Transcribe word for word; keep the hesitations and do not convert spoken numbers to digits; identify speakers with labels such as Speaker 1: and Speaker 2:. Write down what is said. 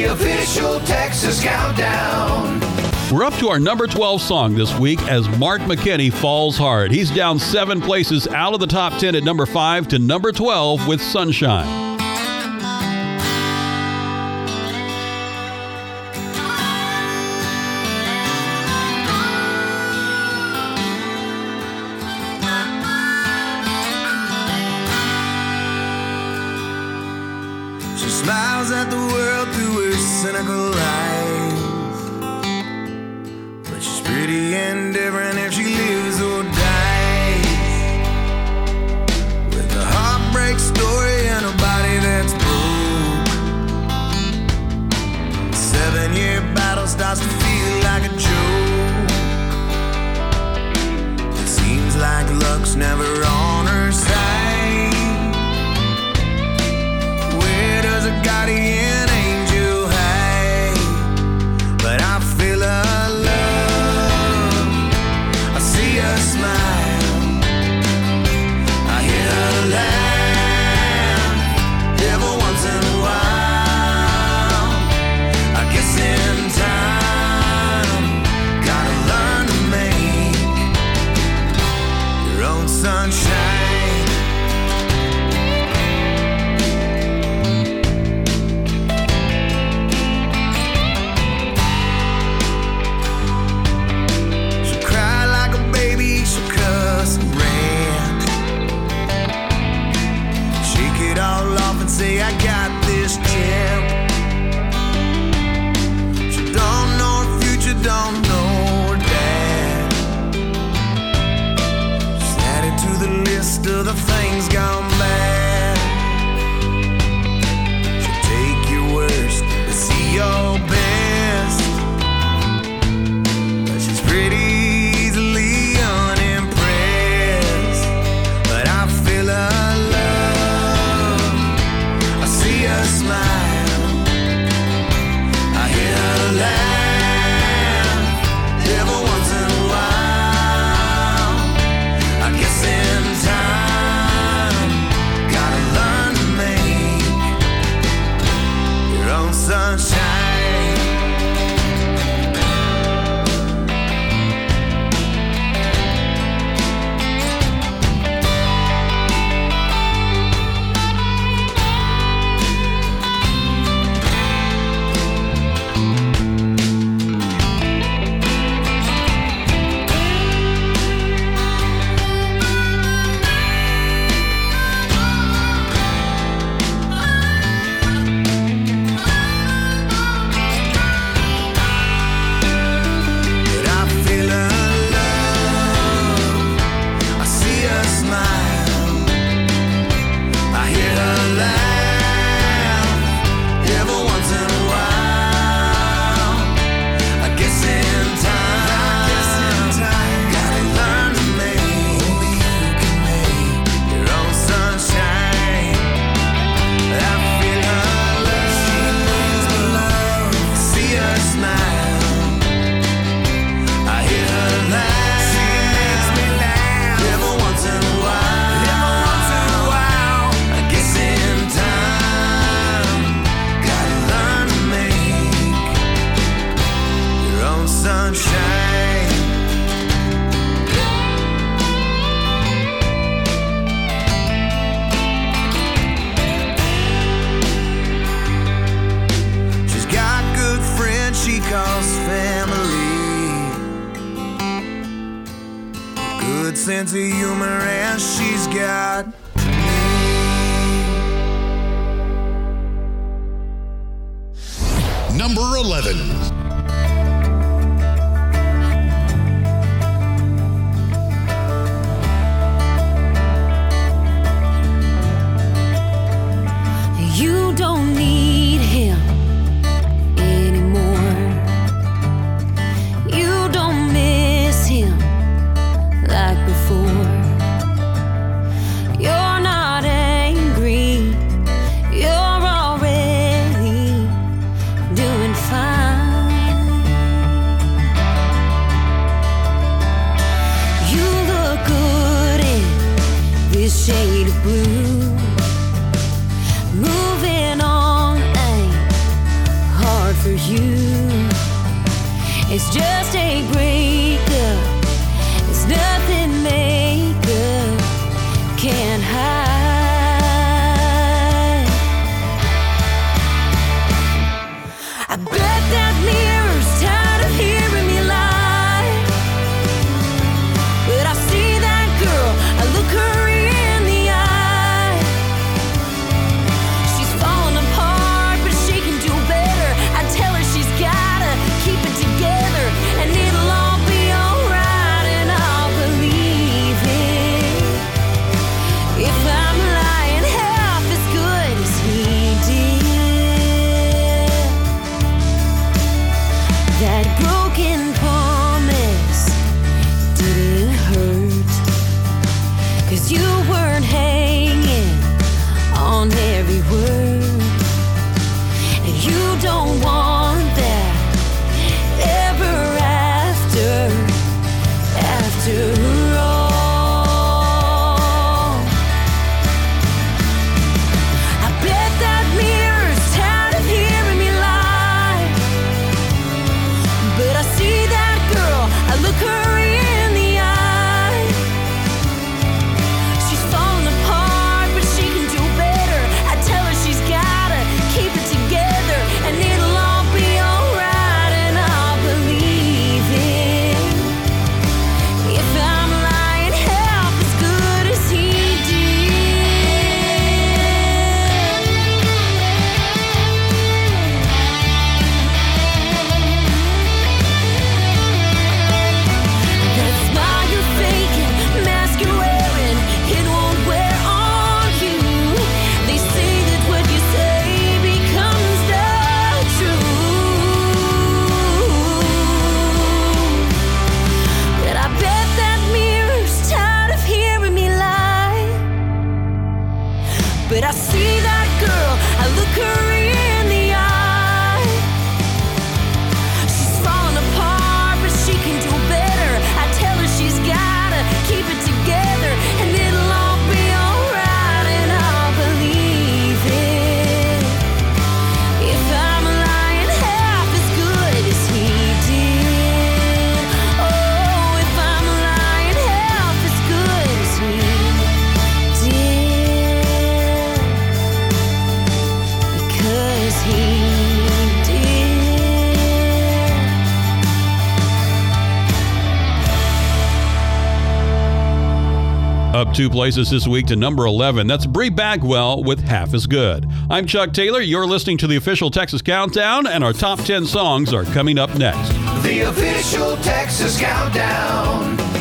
Speaker 1: the official Texas Countdown.
Speaker 2: We're up to our number twelve song this week as Mark McKinney falls hard. He's down seven places out of the top ten at number five to number twelve with Sunshine.
Speaker 3: She smiles at the world through her cynical eyes, but she's pretty indifferent if she lives or dies. With a heartbreak story and a body that's broke, a seven-year battle starts to feel like a joke. It seems like luck's never on her side. Does a guardian angel hide? But I feel her love, I see her smile, I hear her laugh every once in a while. I guess in time, gotta learn to make your own sunshine. Say I got this champ. She don't know her future, don't know her dad. She's added to the list of the things gone bad. She'll take your worst to see your best, but she's pretty easily unimpressed. But I feel her smile, I hear her laugh every once in a while. I guess in time, gotta learn to make your own sunshine. Sense of humor and she's got me.
Speaker 4: Number eleven.
Speaker 5: You don't need him anymore. You don't miss him like before. You're not angry. You're already doing fine. you. It's just a breakup. It's nothing makeup can't hide. I bet that mirror's tired of hearing me lie. But I see that girl, I look her in the eye. She's falling apart, but she can do better. I tell her she's gotta keep it together, and it'll all be alright, and I'll believe it. If I'm lying half as good as he did, that broken promise didn't hurt, 'cause you weren't hanging on every word, and you don't want that ever after, after all. I bet that mirror's tired of hearing me lie. But I see that girl, I look her in the eye. She's falling apart, but she can do better. I tell her she's gotta keep it together, and it'll all be alright, and I'll believe it. If I'm lying half as good as he did. That smile you're faking, mask you're wearing, it won't wear on you. They say that what you say becomes the truth. But I bet that mirror's tired of hearing me lie. But I see that girl, I look her in the eye. She's falling apart, but she can do better. I tell her she's gotta keep it together, and it'll all be alright, and I'll believe it. If I'm lying half as good as he did. Oh, if I'm lying half as good as he did. Because he did.
Speaker 2: Up two places this week to number eleven. That's Bree Bagwell with Half As Good. I'm Chuck Taylor. You're listening to the official Texas Countdown, and our top ten songs are coming up next.
Speaker 1: The official Texas Countdown.